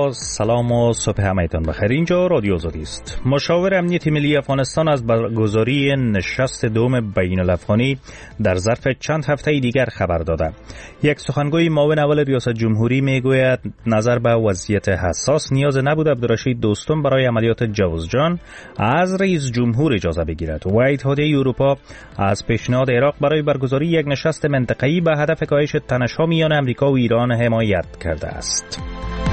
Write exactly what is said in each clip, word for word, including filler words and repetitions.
با سلام و صبح همه‌تان بخیر. اینجا رادیو آزادی است. مشاور امنیت ملی افغانستان از برگزاری نشست دوم بین الافغانی در ظرف چند هفته دیگر خبر داده. یک سخنگوی معاون اول ریاست جمهوری میگوید نظر به وضعیت حساس نیاز نبود عبدالرشید دوستم برای عملیات جوزجان از رئیس جمهور اجازه بگیرد و اتحادیه اروپا از پیشنهاد عراق برای برگزاری یک نشست منطقه‌ای به هدف کاهش تنش‌ها میان امریکا و ایران حمایت کرده است.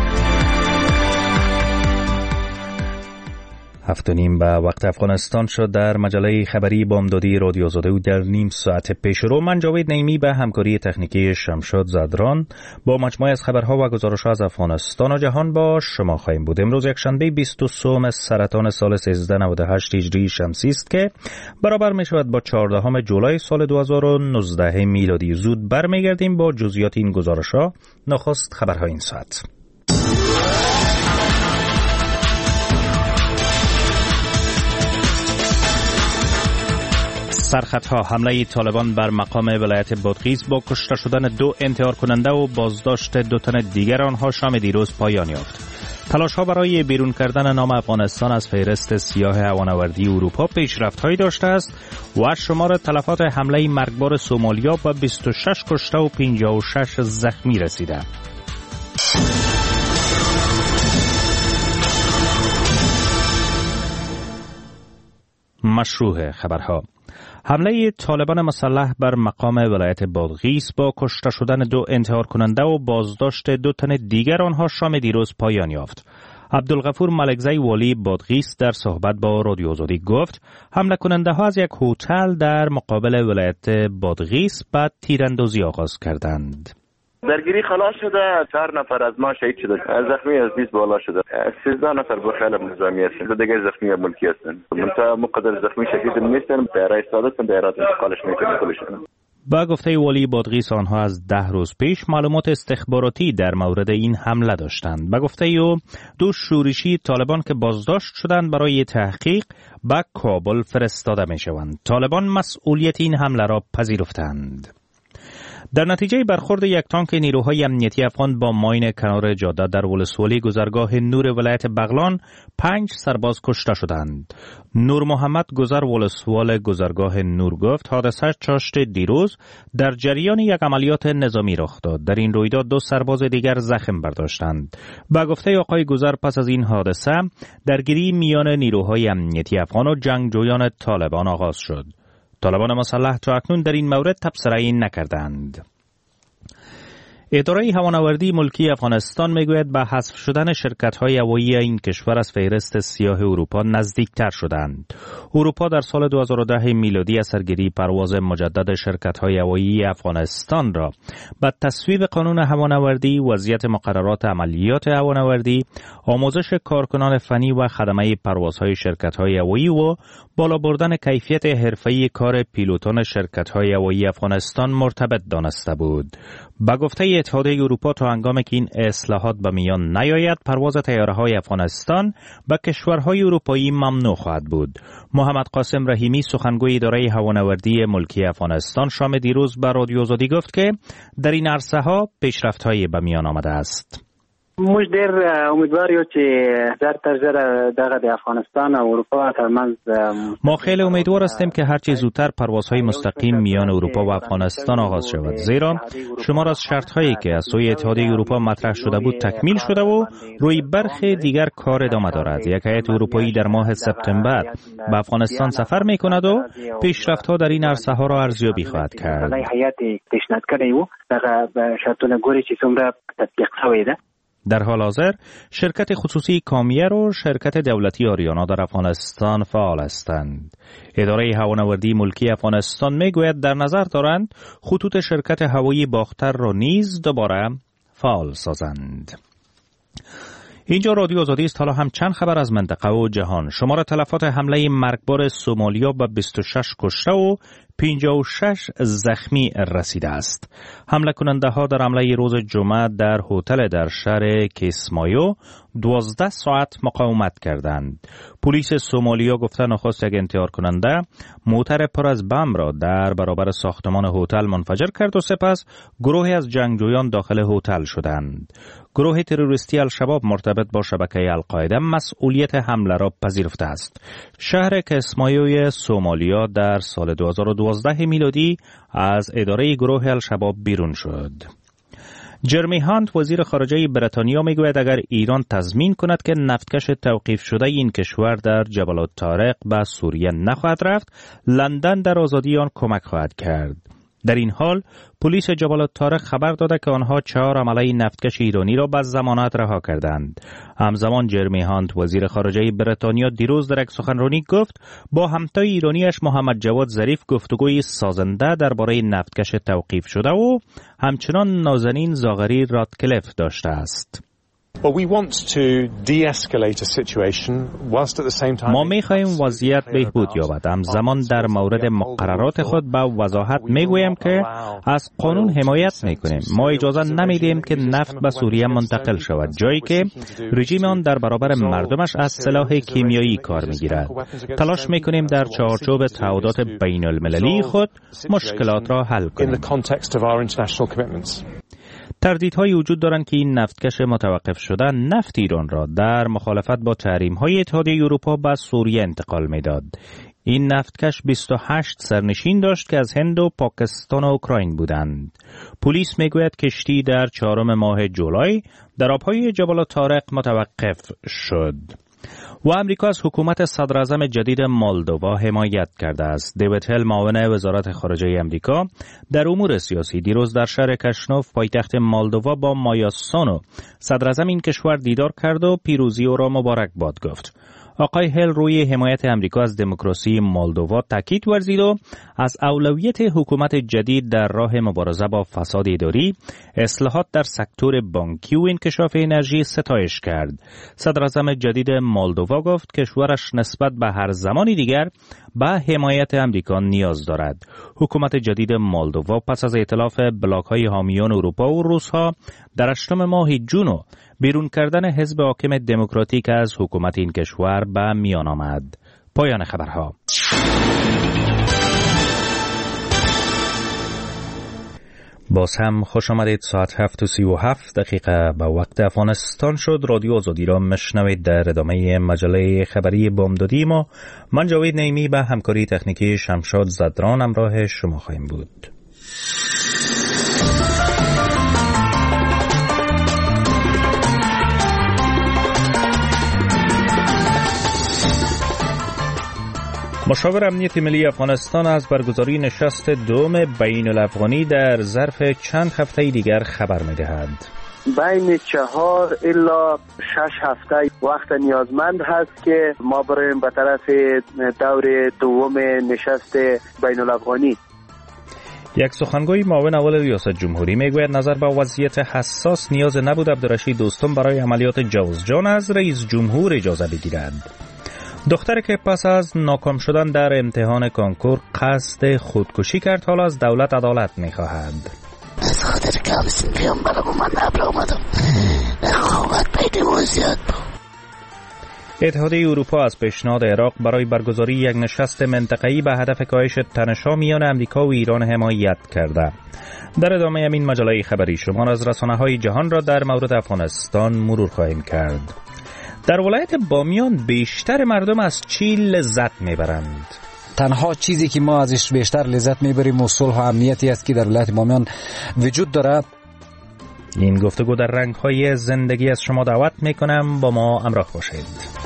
هفت و نیم به وقت افغانستان شد. در مجله خبری بامدادی رادیو آزادی و در نیم ساعت پیش رو من جاوید نعیمی به همکاری تکنیکی شمشاد زدران با مجموعه از خبرها و گزارش‌ها از افغانستان و جهان با شما خواهیم بود. امروز یک شنبه بیست و سوم سرطان سال سیزده نود و هشت هجری شمسی است که برابر می شود با چهاردهم جولای سال دو هزار و نوزده میلادی. زود برمیگردیم با جزئیات این گزارش‌ها. نخست خبرهای این ساعت. سرخطها: حمله طالبان بر مقام ولایت بادغیس با کشته شدن دو انتحار کننده و بازداشت دو تن دیگر آنها شام دیروز پایان یافت. تلاش‌ها برای بیرون کردن نام افغانستان از فهرست سیاه هوانوردی اروپا پیشرفت‌هایی داشته است و شمار تلفات حمله مرگبار سومالیا به بیست و شش کشته و پنجاه و شش زخمی رسیده. مشروع خبرها: حمله طالبان مسلح بر مقام ولایت بادغیس با کشته شدن دو انتحار کننده و بازداشت دو تن دیگر آنها شام دیروز پایان یافت. عبدالغفور ملکزی والی بادغیس در صحبت با رادیو آزادی گفت حمله کننده ها از یک هتل در مقابل ولایت بادغیس بعد تیراندازی آغاز کردند. درگیری خلاص شده، چهار نفر از ما شهید شده، زخمی از بیست بالا شده، سیزده نفر با خیل نظامی هستند، دیگه زخمی ملکی هستند. منتها مقدر زخمی شدید نیستن، دایره سادتن دایره انتقالش میکنن کلشون. با گفته والی بادغیس آنها از ده روز پیش معلومات استخباراتی در مورد این حمله داشتند. با گفته او دو شورشی طالبان که بازداشت شدند برای تحقیق به کابل فرستاده می شوند. طالبان مسئولیت این حمله را پذیرفتند. در نتیجه برخورد یک تانک نیروهای امنیتی افغان با ماین کنار جاده در ولسوالی گذرگاه نور ولایت بغلان پنج سرباز کشته شدند. نور محمد گذر ولسوال گذرگاه نور گفت حادثه چاشت دیروز در جریان یک عملیات نظامی رخ داد. در این رویداد دو سرباز دیگر زخم برداشتند. با گفته آقای گذر پس از این حادثه درگیری میان نیروهای امنیتی افغان و جنگجویان طالبان آغاز شد. طالبان مسلح تا اکنون در این مورد تبصره‌ای نکردند. اداره هوانوردی ملکی افغانستان میگوید به حذف شدن شرکت‌های هوایی این کشور از فهرست سیاه اروپا نزدیکتر شدند. اروپا در سال دو هزار و ده میلادی از سرگیری پرواز مجدد شرکت‌های هوایی افغانستان را به تصویب قانون هوانوردی، وضعیت مقررات عملیات هوانوردی، آموزش کارکنان فنی و خدمه پروازهای شرکت‌های هوایی و بالا بردن کیفیت حرفه‌ای کار پیلوتان شرکت‌های هوایی افغانستان مرتبط دانسته بود. با گفته اتحادیه اروپا تا هنگامی که این اصلاحات به میان نیاید پرواز طیاره‌های افغانستان به کشورهای اروپایی ممنوع خواهد بود. محمد قاسم رحیمی سخنگوی اداره هوانوردی ملکی افغانستان شام دیروز به رادیو آزادی گفت که در این عرصه‌ها پیشرفت‌هایی به میان آمده است. موږ ډېر امیدوار یو چې زر تر زر دغه د افغانستان او اروپا ترمنځ ما خیلی امیدوار هستیم که هرچه زودتر پروازهای مستقیم میان اروپا و افغانستان آغاز شود، زیرا شمار از شرط‌هایی که از سوی اتحادیه اروپا مطرح شده بود تکمیل شده و روی برخی دیگر کار ادامه دارد. یک هیئت اروپایی در ماه سپتامبر به افغانستان سفر می‌کند و پیشرفت‌ها در این عرصه‌ها را ارزیابی خواهد کرد. هیئت پیشنهاد کړی و دغه شرطونه ګوري چې څومره تطبیق شوی ده. در حال حاضر شرکت خصوصی کامیر و شرکت دولتی آریانا در افغانستان فعال هستند. اداره هوانوردی ملکی افغانستان میگوید در نظر دارند خطوط شرکت هوایی باختر را نیز دوباره فعال سازند. اینجا رادیو آزادی است. حالا هم چند خبر از منطقه و جهان. شمار تلفات حمله مرگبار سومالیا به بیست و شش کشته و پنجاه و شش زخمی رسیده است. حمله کننده ها در حمله روز جمعه در هتل در شهر کیسمایو دوازده ساعت مقاومت کردند. پلیس سومالیا گفته نخست یک انتحار کننده موتر پر از بم را در برابر ساختمان هتل منفجر کرد و سپس گروهی از جنگجویان داخل هتل شدند. گروه تروریستی الشباب مرتبط با شبکه القاعده مسئولیت حمله را پذیرفته است. شهر کیسمایوی سومالیا در سال دو هزار و دوازده میلادی از اداره گروه الشباب بیرون شد. جرمی هانت وزیر خارجه بریتانیا میگوید اگر ایران تضمین کند که نفتکش توقیف شده این کشور در جبل الطارق به سوریه نخواهد رفت، لندن در آزادی آن کمک خواهد کرد. در این حال پلیس جبل الطارق خبر داده که آنها چهار عمله نفتکش ایرانی را به ضمانت رها کردند. همزمان جرمی هانت وزیر خارجه بریتانیا دیروز در یک سخنرانی گفت با همتای ایرانیش محمد جواد ظریف گفتگوی سازنده درباره نفتکش توقیف شده و همچنان نازنین زاغری راتکلیف داشته است. ما می‌خواهیم وضعیت بهبود یابد. همزمان در مورد مقررات خود به وضاحت میگویم که از قانون حمایت میکنیم. ما اجازه نمیدیم که نفت به سوریه منتقل شود، جایی که رژیم آن در برابر مردمش از سلاح کیمیایی کار میگیرد. تلاش میکنیم در چارچوب تعهدات بین المللی خود مشکلات را حل کنیم. تردیدهایی وجود دارند که این نفتکش متوقف شده نفت ایران را در مخالفت با تحریم‌های اتحادیه اروپا به سوریه انتقال می‌داد. این نفتکش بیست و هشت سرنشین داشت که از هند و پاکستان و اوکراین بودند. پلیس میگوید کشتی در چهارم ماه جولای در آب‌های جبل الطارق متوقف شد. و امریکا از حکومت صدراعظم جدید مولدووا حمایت کرده است. دیوید هل معاون وزارت خارجه امریکا در امور سیاسی دیروز در شهر کشنوف پایتخت مولدووا با مایا سانو صدراعظم این کشور دیدار کرد و پیروزی او را مبارک باد گفت. آقای هل روی حمایت امریکا از دموکراسی مولدووا تاکید ورزید و از اولویت حکومت جدید در راه مبارزه با فساد اداری، اصلاحات در سکتور بانکی و انکشاف انرژی ستایش کرد. صدراعظم جدید مولدووا گفت کشورش نسبت به هر زمانی دیگر به حمایت امریکا نیاز دارد. حکومت جدید مولدووا پس از ائتلاف بلاک‌های حامیان اروپا و روس‌ها در هشتم ماه جون بیرون کردن حزب حاکم دموکراتیک از حکومت این کشور به میان آمد. پایان خبرها. باز هم خوش آمدید. ساعت هفت و سی و هفت دقیقه به وقت افغانستان شد. رادیو آزادی را مشنوید. در ادامه مجله خبری بامدادی ما من جاوید نعیمی به همکاری تکنیکی شمشاد زدران همراه شما خواهیم بود. مشاور امنیت ملی افغانستان از برگزاری نشست دوم بین الافغانی در ظرف چند هفته دیگر خبر می‌دهد. بین چهار الا شش هفته وقت نیازمند هست که ما بریم به طرف دور دوم نشست بین الافغانی. یک سخنگوی معاون اول ریاست جمهوری میگوید نظر به وضعیت حساس نیاز نبود عبدالرشید دوستم برای عملیات جوزجان از رئیس جمهور اجازه بگیرد. دختر که پس از ناکام شدن در امتحان کنکور قصد خودکشی کرد حالا از دولت عدالت می‌خواهد. از خاطر کامسین پیامبرم من نبر آمدم نخواهد پیدا زیاد بود. اتحادیه اروپا از پیشنهاد عراق برای برگزاری یک نشست منطقه‌ای به هدف کاهش تنش‌ها میان امریکا و ایران حمایت کرده. در ادامه همین مجله خبری شما از رسانه‌های جهان را در مورد افغانستان مرور خواهیم کرد. در ولایت بامیان بیشتر مردم از چی لذت میبرند؟ تنها چیزی که ما ازش بیشتر لذت میبریم و صلح و امنیتی است که در ولایت بامیان وجود دارد. این گفتگو در رنگ‌های زندگی از شما دعوت میکنم، با ما همراه باشید.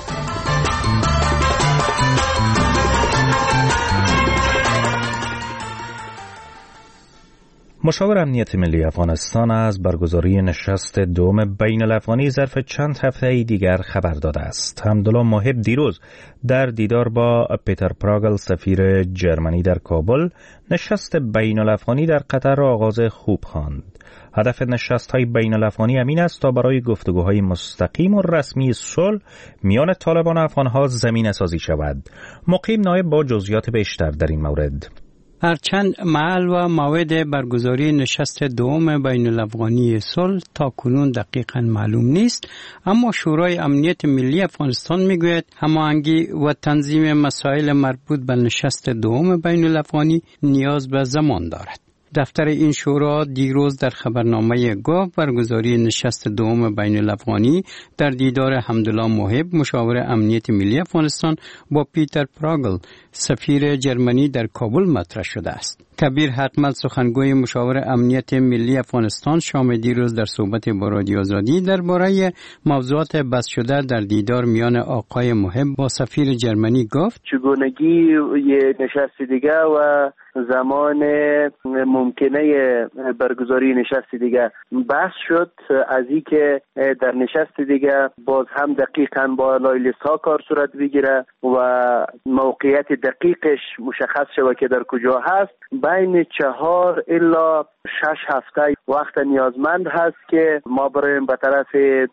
مشاور امنیت ملی افغانستان از برگزاری نشست دوم بین الافغانی ظرف چند هفته دیگر خبر داده است. حمدالله محب دیروز در دیدار با پیتر پراگل سفیر جرمنی در کابل نشست بین الافغانی در قطر را آغاز خوب خواند. هدف نشست‌های بین الافغانی همین است تا برای گفتگوهای مستقیم و رسمی صلح میان طالبان و افغان‌ها زمینه سازی شود. مقیم نایب با جزئیات بیشتر در این مورد. هرچند محل و موعد برگزاری نشست دوم بین الافغانی صلح تا کنون دقیقاً معلوم نیست، اما شورای امنیت ملی افغانستان میگوید هماهنگی و تنظیم مسائل مربوط به نشست دوم بین الافغانی نیاز به زمان دارد. دفتر این شورا دیروز در خبرنامه گفت برگزاری نشست دوم بین الافغانی در دیدار حمدالله محب مشاور امنیت ملی افغانستان با پیتر پراگل سفیر جرمنی در کابل مطرح شده است. کبیر حقمل سخنگوی مشاور امنیت ملی افغانستان شام دیروز در صحبت با رادیو آزادی درباره موضوعات بحث شده در دیدار میان آقای محب با سفیر جرمنی گفت چگونگی یه نشست دیگه و زمان ممکنه برگزاری نشست دیگه بحث شد، از این که در نشست دیگه باز هم دقیقاً با لایلیست ها کار صورت بگیره و موقعیت دقیقش مشخص شود که در کجا هست. بین چهار الا شش هفته وقت نیازمند هست که ما بریم به طرف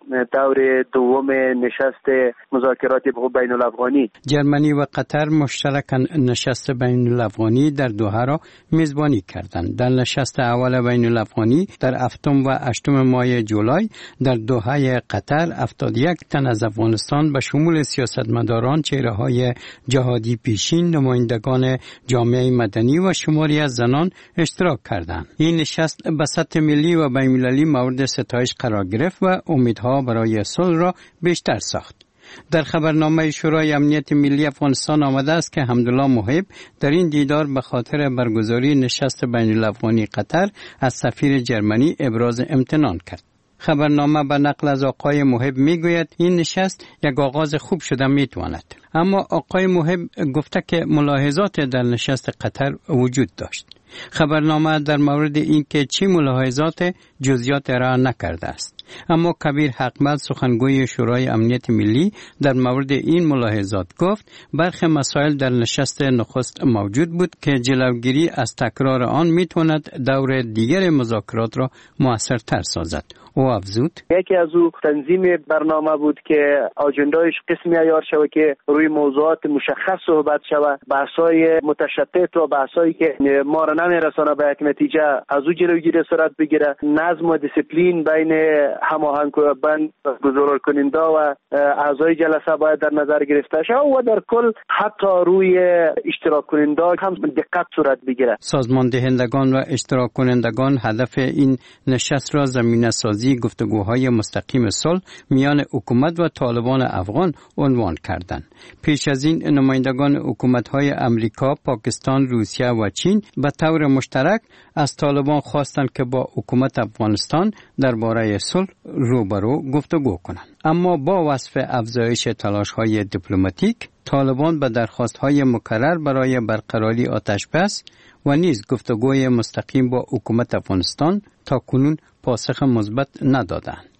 دور دوم نشست مذاکرات بین الافغانی. جرمنی و قطر مشترکاً نشست بین الافغانی در دوحه را میزبانی کردند. در نشست اول بین الافغانی در هفتم و هشتم ماه جولای در دوحه قطر هفتاد و یک تن از افغانستان به شمول سیاستمداران، چهره‌های جهادی پیشین، نمایندگان جامعه مدنی و شماری از زنان اشتراک کردند. این نشست به سطح ملی و بین‌المللی مورد ستایش قرار گرفت و امیدها برای صلح را بیشتر ساخت. در خبرنامه شورای امنیت ملی افغانستان آمده است که حمدالله محب در این دیدار به خاطر برگزاری نشست بین الافغانی قطر از سفیر جرمنی ابراز امتنان کرد. خبرنامه به نقل از آقای محب میگوید این نشست یک آغاز خوب شده میتواند، اما آقای محب گفته که ملاحظات در نشست قطر وجود داشت. خبرنامه در مورد این که چه ملاحظات جزئیات ارائه نکرده است، اما کبیر حقمل سخنگوی شورای امنیت ملی در مورد این ملاحظات گفت برخی مسائل در نشست نخست موجود بود که جلوگیری از تکرار آن میتواند دور دیگر مذاکرات را موثرتر سازد. او افزود یکی از او تنظیم برنامه بود که آجندایش قسمی عیار شود که روی موضوعات مشخص صحبت شود، بحث‌های متشتت و بحث‌هایی که ما را نمیرسانه به یک نتیجه از او جلوگیری صورت بگیره. نظم و دیسیپلین بین هماهنگ بند گزارش کننده و اعضای جلسه باید در نظر گرفته شود و در کل حتی روی اشتراک کننده هم دقت صورت بگیره. سازمان دهندگان و اشتراک کنندگان هدف این نشست را زمینه سازی گفتگوهای مستقیم صلح میان حکومت و طالبان افغان عنوان کردند. پیش از این نمایندگان حکومت‌های امریکا، پاکستان، روسیه و چین به طور مشترک از طالبان خواستند که با حکومت افغانستان درباره صلح روبرو گفتگو کنند. اما با وصف افزایش تلاش‌های دیپلماتیک، طالبان به درخواست‌های مکرر برای برقراری آتش بس و نیز گفتگوی مستقیم با حکومت افغانستان تا کنون پاسخ مثبت ندادند.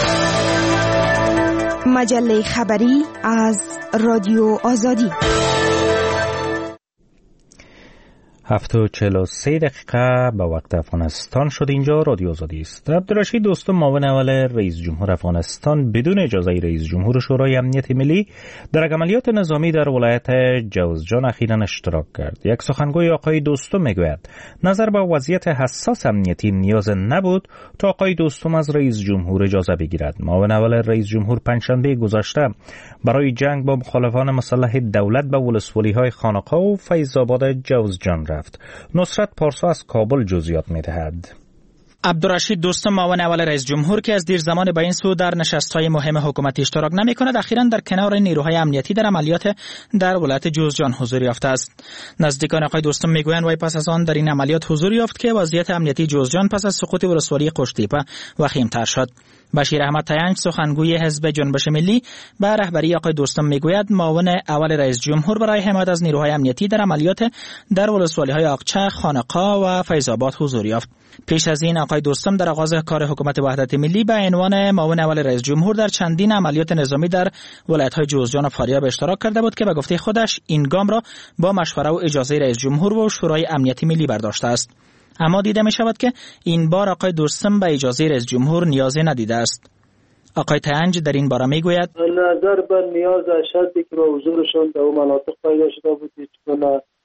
مجله خبری از رادیو آزادی. هفت و چهل و سه دقیقه به وقت افغانستان شد. اینجا رادیو آزادی است. عبدالرشید دوستم، معاون اول رئیس جمهور افغانستان بدون اجازه رئیس جمهور شورای امنیت ملی در عملیات نظامی در ولایت جوزجان اخیراً اشتراک کرد. یک سخنگوی آقای دوستم میگوید نظر به وضعیت حساس امنیتی نیاز نبود تا آقای دوستم از رئیس جمهور اجازه بگیرد. معاون اول رئیس جمهور پنجشنبه گذشته برای جنگ با مخالفان مسلح دولت به ولسوالی‌های خانقاه و فیض‌آباد جوزجان رفت. نصرت پارسا از کابل جزئیات می‌دهد. عبدالرشید دوستم، معاون اول رئیس جمهور که از دیر زمان به این سو در نشست‌های مهم حکومتی اشتراک نمی‌کند، اخیراً در کنار نیروهای امنیتی در عملیات در ولایت جوزجان حضور یافته است. نزدیکان آقای دوستم میگویند وی پس از آن در این عملیات حضور یافت که وضعیت امنیتی جوزجان پس از سقوط ولسوالی قشتیپه وخیم‌تر شد. بشیر احمد تینج سخنگوی حزب جنبش ملی به رهبری آقای دوستم میگوید معاون اول رئیس جمهور برای حمایت از نیروهای امنیتی در عملیات در ولسوالی‌های آقچه، خانقاه و فیض‌آباد حضور یافت. پیش از این آقای دوستم در آغاز کار حکومت وحدت ملی به عنوان معاون اول رئیس جمهور در چندین عملیات نظامی در ولایت‌های جوزجان و فاریاب اشتراک کرده بود که به گفته خودش این گام را با مشوره و اجازه رئیس جمهور و شورای امنیتی ملی برداشته است. اما دیده می شود که این بار آقای دوستم به اجازه رئیس جمهور نیازی ندیده است. آقای تنج در این باره می گوید نظر به نیاز شرطی که با حضورشان در اون مناطق پیدا شده بود، چون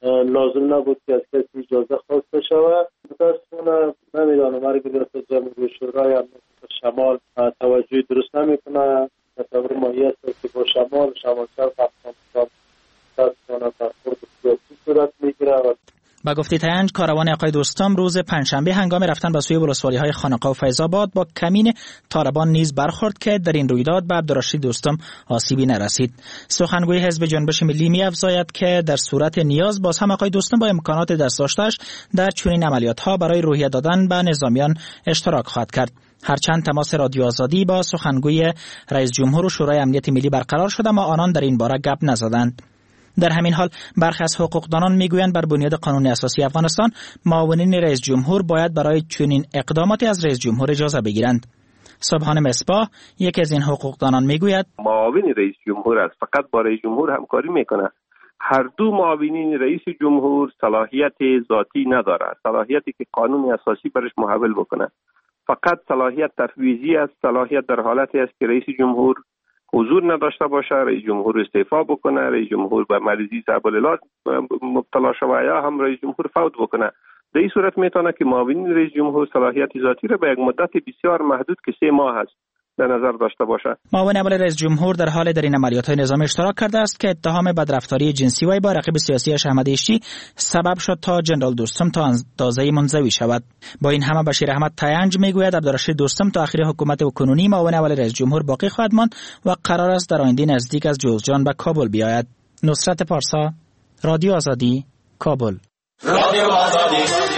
لازم نبود که از کسی اجازه خواسته شود. متاسفانه نمیدانم مرگ ریاست جمهوری شورای امنیت شمال توجه درست نمیکنه. تصور ماهی است که با شمال شمال شرق افغانستان متاسفانه برخورد سیاسی صورت میگیره. با گفته تنج کاروان آقای دوستم روز پنجشنبه هنگام رفتن به سوی ولسوالی‌های خانقاه و فیض‌آباد با کمین طالبان نیز برخورد که در این رویداد به عبدالرشید دوستم آسیبی نرسید. سخنگوی حزب جنبش ملی می‌افزاید که در صورت نیاز باز هم آقای دوستم با امکانات دست داشته‌اش در چنین عملیات‌ها برای روحیه دادن به نظامیان اشتراک خواهد کرد. هرچند تماس رادیو آزادی با سخنگوی رئیس جمهور و شورای امنیت ملی برقرار شده اما آنان در این باره گپ نزدند. در همین حال برخی از حقوقدانان میگویند بر بنیاد قانون اساسی افغانستان معاونین رئیس جمهور باید برای چنین اقداماتی از رئیس جمهور اجازه بگیرند. سبحان مصباح یکی از این حقوقدانان میگوید معاون رئیس جمهور است، فقط با رئیس جمهور همکاری میکنه. هر دو معاونین رئیس جمهور صلاحیت ذاتی نداره، صلاحیتی که قانون اساسی برش محول بکنه. فقط صلاحیت تفویضی است، صلاحیت در حالتی است که رئیس جمهور حضور نداشته باشه، رئیس جمهور استعفا بکنه، رئیس جمهور به مریضی صعب العلاج مبتلا شوه یا هم رئیس جمهور فوت بکنه. در این صورت میتونه که معاونین رئیس جمهور صلاحیت ذاتی را به یک مدت بسیار محدود که سه ماه است در نظر داشته باشه. معاون اول رئیس جمهور در حال در این عملیات‌های نظامی اشتراک کرده است که اتهام بدرفتاری جنسی وی با رقیب سیاسی احمد ایشی سبب شد تا جنرال دوستم تا اندازه منزوی شود. با این همه بشیر احمد تاینج میگوید عبدالرشید دوستم تا آخر حکومت کنونی معاون اول رئیس جمهور باقی خواهد ماند و قرار است در آینده نزدیک از جوزجان به کابل بیاید. نصرت پارسا، رادیو آزادی، کابل. رادیو آزادی.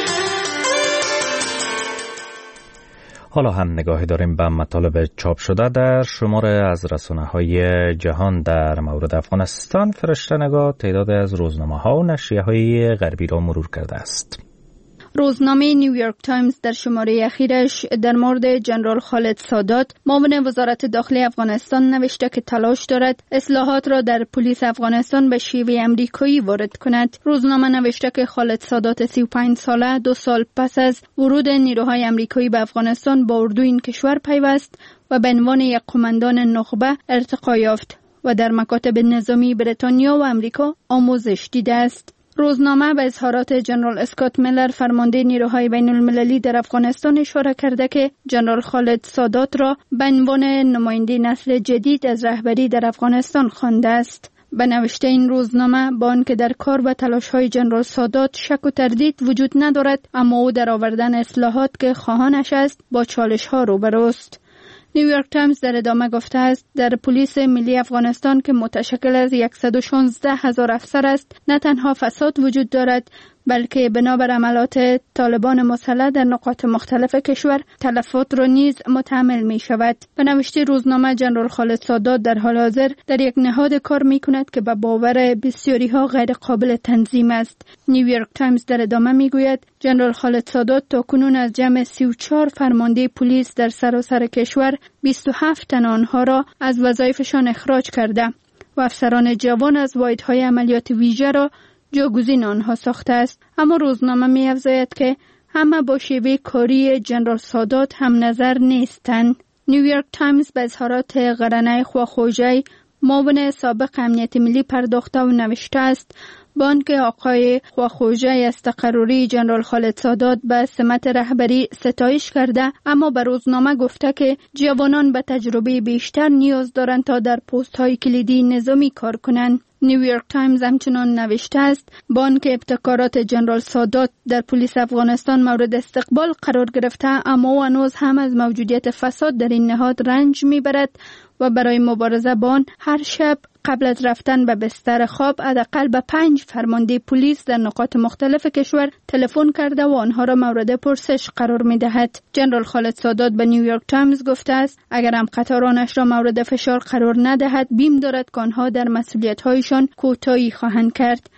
حالا هم نگاهی داریم به مطالب چاپ شده در شماره از رسانه‌های جهان در مورد افغانستان. فرشته نگاه تعداد از روزنامه‌ها و نشریه‌های غربی را مرور کرده است. روزنامه نیویورک تایمز در شماره اخیرش در مورد جنرال خالد سادات معاون وزارت داخلی افغانستان نوشته که تلاش دارد اصلاحات را در پلیس افغانستان به شیوه امریکایی وارد کند. روزنامه نوشته که خالد سادات سی و پنج ساله دو سال پس از ورود نیروهای امریکایی به افغانستان با اردوی این کشور پیوست و به عنوان یک قماندان نخبه ارتقا یافت و در مکاتب نظامی بریتانیا و امریکا آموزش دیده است. روزنامه به اظهارات جنرال اسکات میلر فرمانده نیروهای بین المللی در افغانستان اشاره کرده که جنرال خالد سادات را به عنوان نماینده نسل جدید از رهبری در افغانستان خوانده است. به نوشته این روزنامه با آنکه در کار و تلاش‌های جنرال سادات شک و تردید وجود ندارد اما او در آوردن اصلاحات که خواهانش است با چالش‌ها روبروست. نیویورک تایمز در ادامه گفته است در پلیس ملی افغانستان که متشکل از صد و شانزده هزار افسر است نه تنها فساد وجود دارد بلکه بنابر عملات طالبان مسلح در نقاط مختلف کشور تلفات را نیز متحمل می شود. به نوشته روزنامه جنرال خالد سادات در حال حاضر در یک نهاد کار می کند که به باور بسیاری ها غیر قابل تنظیم است. نیویورک تایمز در ادامه می گوید جنرال خالد سادات تا کنون از جمع سی و چهار فرمانده پلیس در سراسر کشور بیست و هفت تن آنها را از وظایفشان اخراج کرده و افسران جوان از واحدهای عملیات ویژه را جاگزین آنها ساخته است. اما روزنامه می افزاید که همه با شیوه کاری جنرال سادات هم نظر نیستند. نیویورک تایمز به اظهارات قرنه خواخوجی معاون سابق امنیت ملی پرداخته و نوشته است با آنکه آقای خواخوجی از تقرری جنرال خالد سادات به سمت رهبری ستایش کرده اما به روزنامه گفته که جوانان به تجربه بیشتر نیاز دارند تا در پست های کلیدی نظامی کار کنند. نیویورک تایمز همچنان نوشته است با آنکه ابتکارات جنرال سادات در پلیس افغانستان مورد استقبال قرار گرفته اما او هنوز هم از موجودیت فساد در این نهاد رنج میبرد و برای مبارزه با آن هر شب قبل از رفتن به بستر خواب حداقل به پنج فرمانده پلیس در نقاط مختلف کشور تلفن کرده و آنها را مورد پرسش قرار می‌دهد. جنرال خالد سادات به نیویورک تایمز گفته است اگر هم قطارانش را مورد فشار قرار ندهد بیم دارد که آنها در مسئولیت‌هایشان کوتاهی خواهند کرد.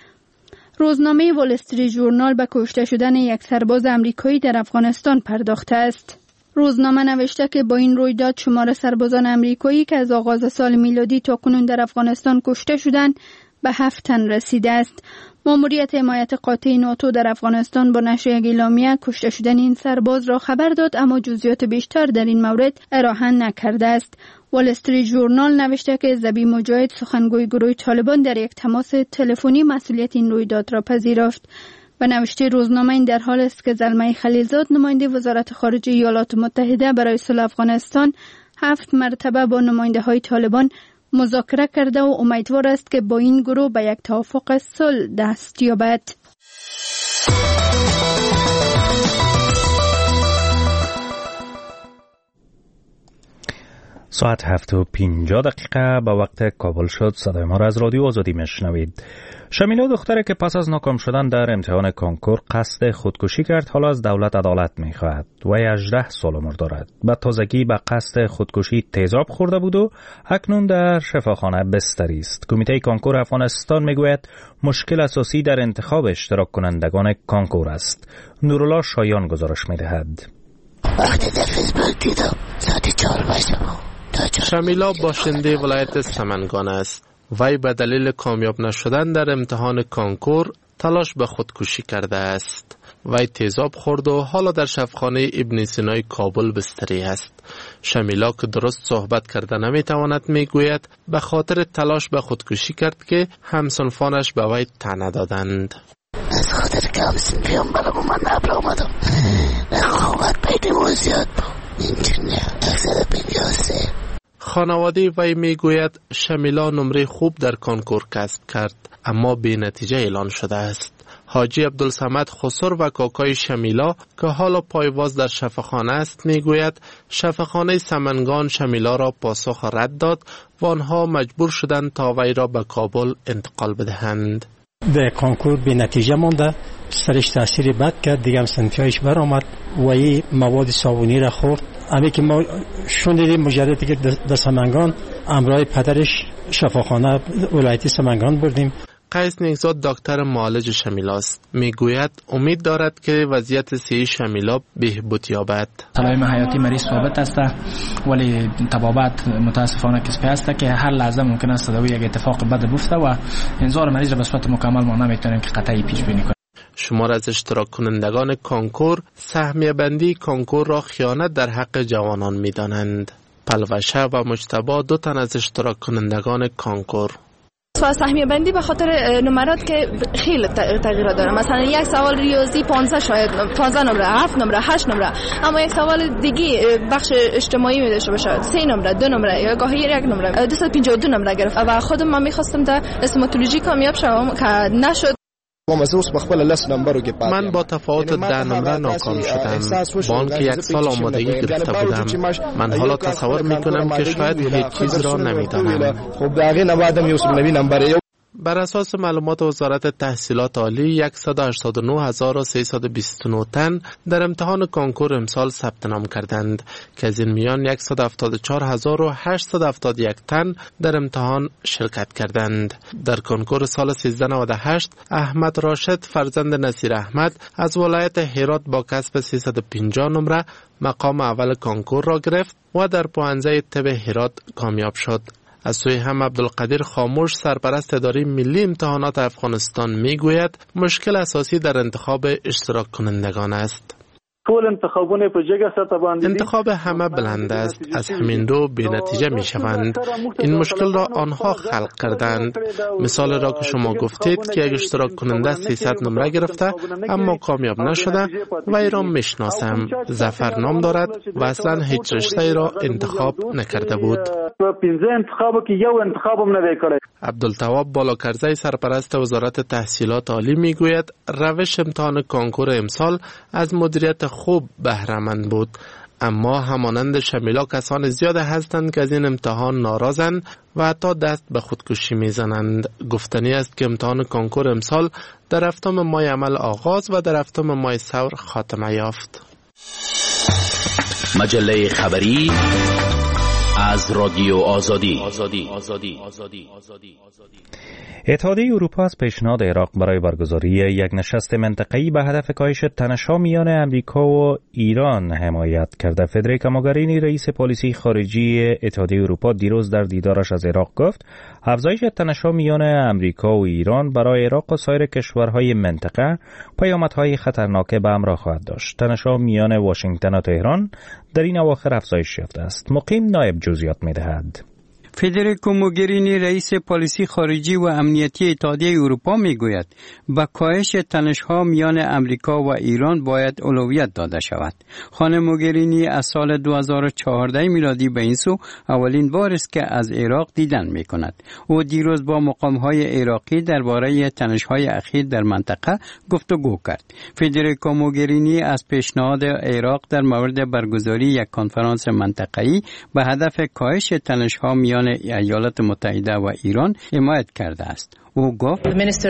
روزنامه وال استریت ژورنال به کشته شدن یک سرباز آمریکایی در افغانستان پرداخته است. روزنامه نوشته که با این رویداد شمار سربازان آمریکایی که از آغاز سال میلادی تا کنون در افغانستان کشته شدند به هفت تن رسیده است. ماموریت حمایت قاطع ناتو در افغانستان با نشر یک اعلامیه کشته شدن این سرباز را خبر داد اما جزئیات بیشتر در این مورد ارائه نکرده است. وال استریت ژورنال نوشته که ذبیح مجاهد سخنگوی گروه طالبان در یک تماس تلفنی مسئولیت این رویداد را پذیرفت. و نوشته روزنامه این در حال است که زلمه خلیلزاد نماینده وزارت خارجه ایالات متحده برای صلح افغانستان هفت مرتبه با نماینده های طالبان مذاکره کرده و امیدوار است که با این گروه به یک توافق صلح دست یابد. ساعت هفت و پنجاه دقیقه به وقت کابل شد. صدای ما را از رادیو آزادی میشنوید. شمیلا دختری که پس از ناکام شدن در امتحان کنکور قصد خودکشی کرد حالا از دولت عدالت میخواهد. وی هجده سال عمر دارد. به تازگی به قصد خودکشی تیزاب خورده بود و اکنون در شفاخانه بستری است. کمیته کنکور افغانستان میگوید مشکل اساسی در انتخاب اشتراک کنندگان کنکور است. نورالله شایان گزارش میدهد. وقتی در فیسبوک دیدم ساعت چهار بجه بود. شمیلا باشنده ولایت سمنگان است. وی به دلیل کامیاب نشدن در امتحان کنکور تلاش به خودکشی کرده است. وی تیزاب خورد و حالا در شفاخانه ابن سینای کابل بستری است. شمیلا که درست صحبت کرده نمیتواند میگوید به خاطر تلاش به خودکشی کرد که همسنفانش به وی طعنه دادند. از خاطر که همسنفیان برام من نبر آمدم. رقابت بینمون زیاد بود. اینجوری اکثر بیلیاسه. خانواده وی میگوید شمیلا نمره خوب در کنکور کسب کرد اما بی نتیجه اعلان شده است. حاجی عبدالصمد خسر و کاکای شمیلا که حالا پایواز در شفاخانه است میگوید شفاخانه سمنگان شمیلا را پاسخ رد داد و آنها مجبور شدند تا وی را به کابل انتقال بدهند. در کنکور بی نتیجه مانده، سرش تاثیر بد کرد، دیگه هم سنفیایش برآمد و این مواد صابونی را خورد. امی که ما شوندیم مجردی که در سمنگان امرای پدرش شفاخانه ولایتی سمنگان بردیم. قیس نیکزاد دکتر معالج شمیلا است. میگوید امید دارد که وضعیت صحی شمیلا بهبود یابد. سلایم حیاتی مریض ثابت است ولی طبابت متاسفانه کسبی است که هر لحظه ممکن است دوی یک اتفاق بد بیفته و انظار مریض را به صورت مکمل ما نمیتونیم که قطعی پیش بینی کنیم. شمار از اشتراک کنندگان کنکور سهمیه بندی کنکور را خیانت در حق جوانان میدانند. پلوشه و مجتبی دو تن از اشتراک کنندگان کنکور. سهمیه بندی به خاطر نمرات که خیلی تغییرات داره. مثلا یک سوال ریاضی پانزده شاید پانزده نمره، هفت نمره، هشت نمره، اما یک سوال دیگه بخش اجتماعی می داشته باشه سه نمره، دو نمره یا گاهی یک نمره، دویست و پنجاه و دو نمره گرفت و خودم من می‌خواستم در استوماتولوژی کامیاب شوم که نشد. من با تفاوت ده نمره ناکام شدم. با آنکه یک سال آمادگی گرفته بودم. من حالا تصور میکنم که شاید هیچ چیز را نمیدانم. بر اساس معلومات وزارت تحصیلات عالی صد و هشتاد و نه هزار و سیصد و بیست و نه تن در امتحان کنکور امسال ثبت نام کردند که از این میان صد و هفتاد و چهار هزار و هشتصد و هفتاد و یک تن در امتحان شرکت کردند. در کنکور سال سیزده نود و هشت احمد راشد فرزند نصیر احمد از ولایت هرات با کسب سیصد و پنجاه نمره مقام اول کنکور را گرفت و در پوهنځی طب هرات کامیاب شد. از سوی هم عبدالقدیر خاموش سرپرست اداره ملی امتحانات افغانستان میگوید مشکل اساسی در انتخاب اشتراک کنندگان است. انتخاب همه بلند است، از همین رو بی نتیجه می شوند. این مشکل را آنها خلق کردند. مثال را که شما گفتید که یک اشتراک کننده سیصد نمره گرفته اما کامیاب نشده و ای را می شناسم. ظفر نام دارد و اصلا هیچ رشته را انتخاب نکرده بود. عبدالتواب بالاکرزی سرپرست وزارت تحصیلات عالی می گوید روش امتحان کنکور امسال از مدیریت خوب بهره‌مند بود، اما همانند شمیلا کسان زیاد هستند که از این امتحان ناراضند و حتی دست به خودکشی میزنند. گفتنی است که امتحان کنکور امسال در هفتم ماه عمل آغاز و در هفتم ماه ثور خاتمه یافت. مجله خبری از رادیو آزادی. اتحادیه اروپا از پیشنهاد عراق برای برگزاری یک نشست منطقه‌ای به هدف کاهش تنش‌ها میان امریکا و ایران حمایت کرده. فدریکا موگرینی رئیس پالیسی خارجی اتحادیه اروپا دیروز در دیدارش از عراق گفت افزایش تنش‌ها میان امریکا و ایران برای عراق و سایر کشورهای منطقه پیامدهای خطرناک به همراه خواهد داشت. تنش‌ها میان واشنگتن و تهران در این اواخر افزایش یافته است. مقیم نایب جزئیات می‌دهد. فدریکو موگرینی رئیس پالیسی خارجی و امنیتی اتحادیه اروپا میگوید با کاهش تنش‌ها میان امریکا و ایران باید اولویت داده شود. خانم موگرینی از سال دو هزار و چهارده میلادی به این سو اولین بار است که از عراق دیدن میکند. او دیروز با مقام‌های عراقی درباره تنش‌های اخیر در منطقه گفتگو کرد. فدریکو موگرینی از پیشنهاد عراق در مورد برگزاری یک کنفرانس منطقه‌ای به هدف کاهش تنش‌ها میان ایالات متحده و ایران حمایت کرده است. او گفت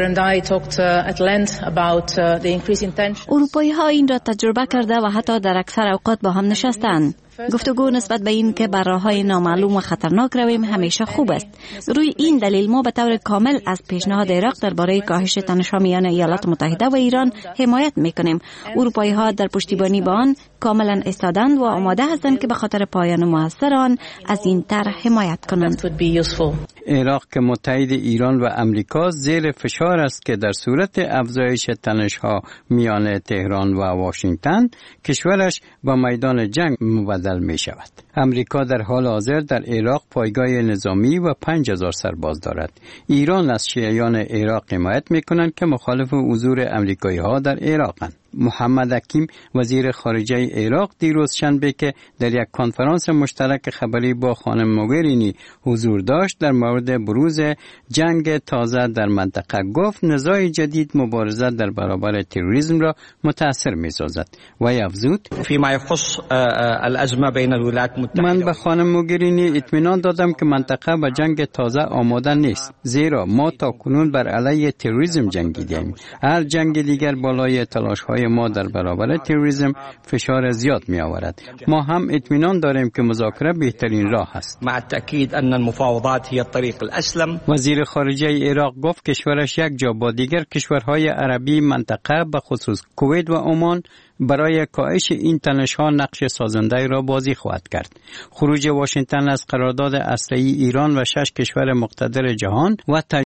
اروپایی ها این را تجربه کرده و حتی در اکثر اوقات با هم نشستند. گفتگو نسبت به این که بر راه‌های نامعلوم و خطرناک رویم همیشه خوب است. روی این دلیل ما به طور کامل از پیشنهاد عراق درباره کاهش تنش‌ها میان ایالات متحده و ایران حمایت می‌کنیم. اروپایی ها در پشتیبانی با آن کاملا ایستادند و آماده هستند که به خاطر پایان موثر آن از این طرح حمایت کنند. عراق که متحد ایران و امریکا زیر فشار است که در صورت افزایش تنش‌ها میان تهران و واشنگتن کشورش به میدان جنگ مبدل می شود. امریکا در حال حاضر در عراق پایگاه نظامی و پنج هزار سرباز دارد. ایران از شیعیان عراق حمایت می کنند که مخالف حضور امریکایی ها در عراقند. محمد حکیم وزیر خارجه عراق دیروز شنبه که در یک کنفرانس مشترک خبری با خانم موگرینی حضور داشت در مورد بروز جنگ تازه در منطقه گفت نزاع جدید مبارزه در برابر تروریسم را متاثر می سازد و افزود فيما يخص الازمه بین الولايات المتحده من به خانم موگرینی اطمینان دادم که منطقه به جنگ تازه آماده نیست، زیرا ما تا کنون بر علیه تروریسم جنگیدیم. هر جنگ دیگر بالای تلاش های ما در برابر تروریسم فشار زیاد می آورد. ما هم اطمینان داریم که مذاکره بهترین راه است. مع التأكيد ان المفاوضات هي الطريق الاسلم. وزیر خارجه عراق گفت کشورش یک جا با دیگر کشورهای عربی منطقه به خصوص کویت و عمان برای کاهش این تنش‌ها نقش سازنده را بازی خواهد کرد. خروج واشنگتن از قرارداد اسلحه‌ای ایران و شش کشور مقتدر جهان و